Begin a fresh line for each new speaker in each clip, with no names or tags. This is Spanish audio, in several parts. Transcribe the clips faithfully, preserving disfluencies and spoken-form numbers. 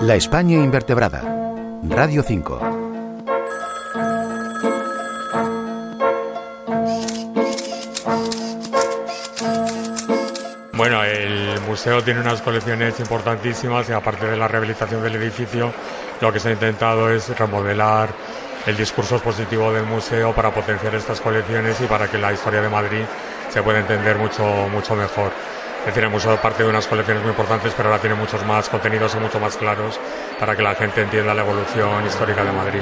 La España invertebrada. Radio cinco.
Bueno, el museo tiene unas colecciones importantísimas y aparte de la rehabilitación del edificio, lo que se ha intentado es remodelar el discurso expositivo del museo para potenciar estas colecciones y para que la historia de Madrid se pueda entender mucho, mucho mejor. Es decir, el museo parte de unas colecciones muy importantes, pero ahora tiene muchos más contenidos y mucho más claros para que la gente entienda la evolución histórica de Madrid.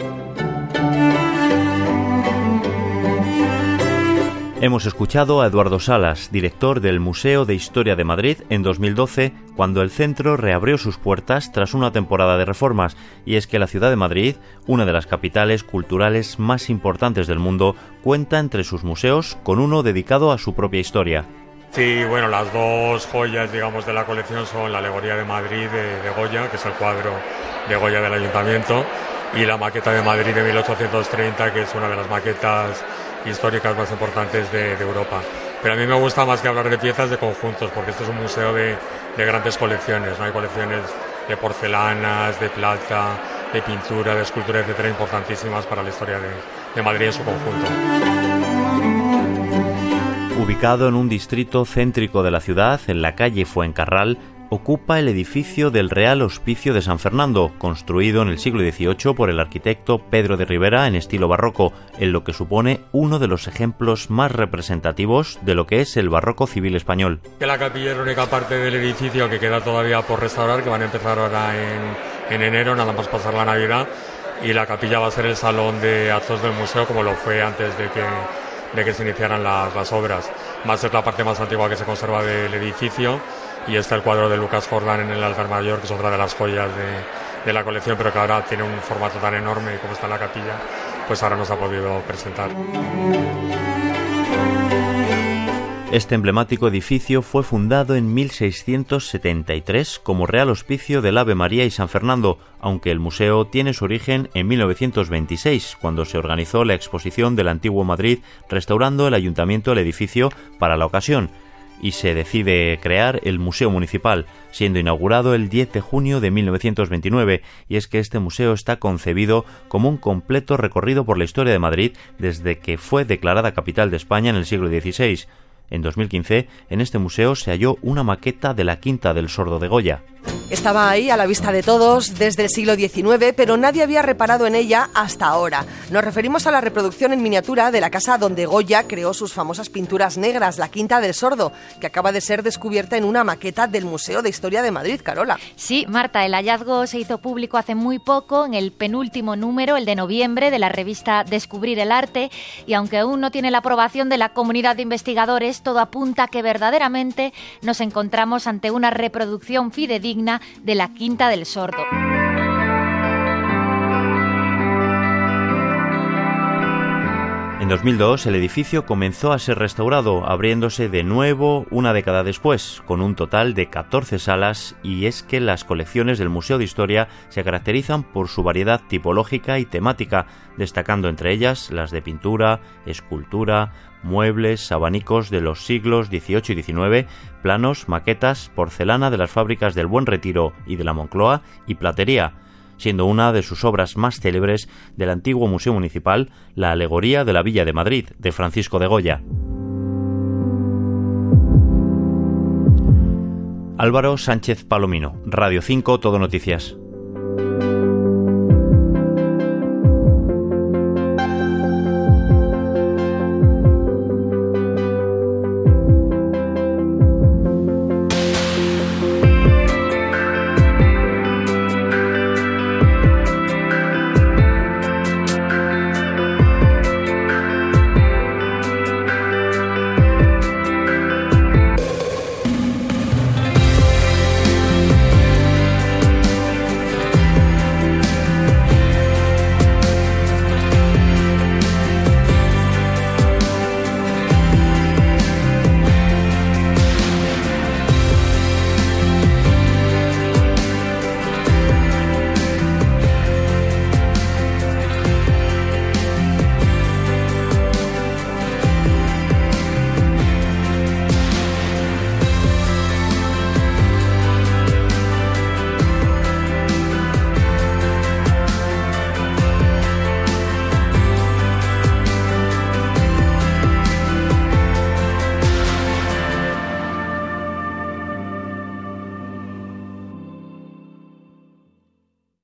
Hemos escuchado a Eduardo Salas, director del Museo de Historia de Madrid, en dos mil doce, cuando el centro reabrió sus puertas tras una temporada de reformas, y es que la ciudad de Madrid, una de las capitales culturales más importantes del mundo, cuenta entre sus museos con uno dedicado a su propia historia.
Sí, bueno, las dos joyas, digamos, de la colección son la Alegoría de Madrid de, de Goya, que es el cuadro de Goya del Ayuntamiento, y la maqueta de Madrid de mil ochocientos treinta, que es una de las maquetas históricas más importantes de, de Europa. Pero a mí me gusta más que hablar de piezas, de conjuntos, porque este es un museo de, de grandes colecciones, ¿no? Hay colecciones de porcelanas, de plata, de pintura, de escultura, etcétera, importantísimas para la historia de, de Madrid en su conjunto.
Ubicado en un distrito céntrico de la ciudad, en la calle Fuencarral, ocupa el edificio del Real Hospicio de San Fernando, construido en el siglo dieciocho por el arquitecto Pedro de Rivera en estilo barroco, en lo que supone uno de los ejemplos más representativos de lo que es el barroco civil español.
La capilla es la única parte del edificio que queda todavía por restaurar, que van a empezar ahora en, en enero, nada más pasar la Navidad, y la capilla va a ser el salón de actos del museo, como lo fue antes de que, de que se iniciaran las, las obras. Va a ser la parte más antigua que se conserva del edificio. Y está el cuadro de Lucas Jordán en el altar mayor, que es otra de las joyas de, de la colección, pero que ahora tiene un formato tan enorme como está en la capilla, pues ahora nos ha podido presentar.
Este emblemático edificio fue fundado en mil seiscientos setenta y tres como Real Hospicio del Ave María y San Fernando, aunque el museo tiene su origen en mil novecientos veintiséis, cuando se organizó la exposición del Antiguo Madrid, restaurando el ayuntamiento el edificio para la ocasión, y se decide crear el Museo Municipal, siendo inaugurado el diez de junio de mil novecientos veintinueve, y es que este museo está concebido como un completo recorrido por la historia de Madrid desde que fue declarada capital de España en el siglo dieciséis. En dos mil quince, en este museo se halló una maqueta de la Quinta del Sordo de Goya.
Estaba ahí a la vista de todos desde el siglo diecinueve, pero nadie había reparado en ella hasta ahora. Nos referimos a la reproducción en miniatura de la casa donde Goya creó sus famosas pinturas negras, la Quinta del Sordo, que acaba de ser descubierta en una maqueta del Museo de Historia de Madrid, Carola.
Sí, Marta, el hallazgo se hizo público hace muy poco, en el penúltimo número, el de noviembre, de la revista Descubrir el Arte, y aunque aún no tiene la aprobación de la comunidad de investigadores, todo apunta a que verdaderamente nos encontramos ante una reproducción fidedigna de la Quinta del Sordo.
En dos mil dos, el edificio comenzó a ser restaurado, abriéndose de nuevo una década después, con un total de catorce salas, y es que las colecciones del Museo de Historia se caracterizan por su variedad tipológica y temática, destacando entre ellas las de pintura, escultura, muebles, abanicos de los siglos dieciocho y diecinueve, planos, maquetas, porcelana de las fábricas del Buen Retiro y de la Moncloa y platería, siendo una de sus obras más célebres del antiguo Museo Municipal la Alegoría de la Villa de Madrid, de Francisco de Goya. Álvaro Sánchez Palomino, Radio cinco, Todo Noticias.